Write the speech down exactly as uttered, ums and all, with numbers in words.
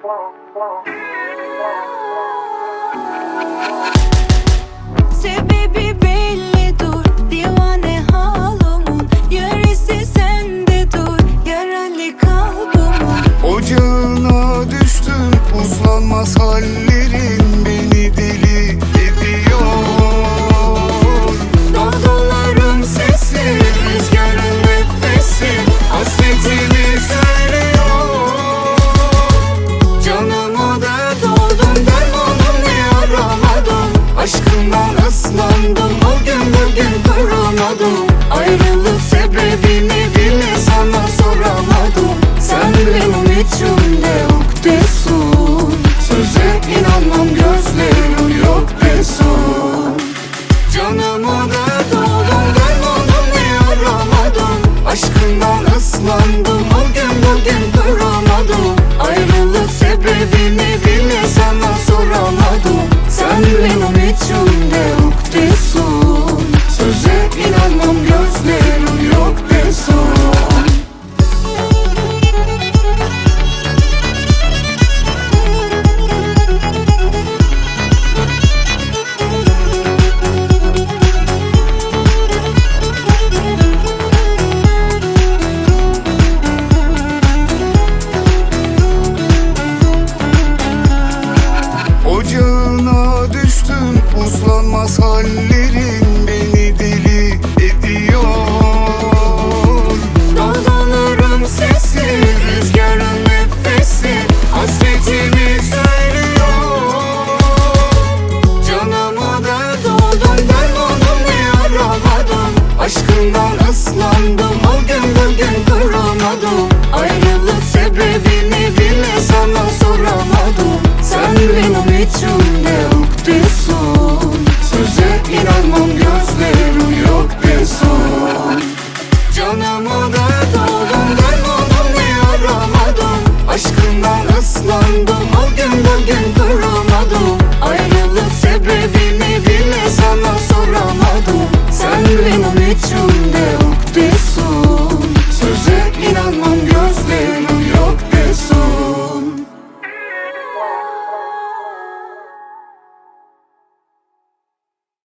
Sebebi belli dur, divane halımın. Yarısı sende dur, yaralı kalbimın. Ocağına düştüm, uzlanmaz hallerin beni deli ediyor. Dalgalarım sesi, Rüzgarın nefesi hasretimi söylüyor. Canıma dert oldum, dermanımı aramadım. Aşkından ıslandım, o gün bugün duramadım. Ayrılık sebebini bile sana soramadım. Sen benim içimde ukdesun. Söze inanmam, gözlerim yok besun. Canıma dert oldum, dermanımı aramadım. Aşkından ıslandım, o gün bugün duramadım. Ayrılık sebebini bile sana soramadım. Sen benim içimde ukdesun. Söze inanmam, gözlerim yok besun. Ocağına düştüm, uzlanmaz hallerin beni deli ediyor. dalgalarım sesi, Rüzgarın nefesi hasretimi söylüyor. Canıma dert oldum, dermanımı aramadım. Aşkından ıslandım, o gün bugün duramadım. Ayrılık sebebini bile sana soramadım. Sen benim içimde ukdesun. Söze inanmam, gözlerim yok besun. Canıma dert oldum, dermanımı aramadım. Aşkından ıslandım, o gün bugün duramadım. Ayrılık sebebini bile sana soramadım. Sen benim içimde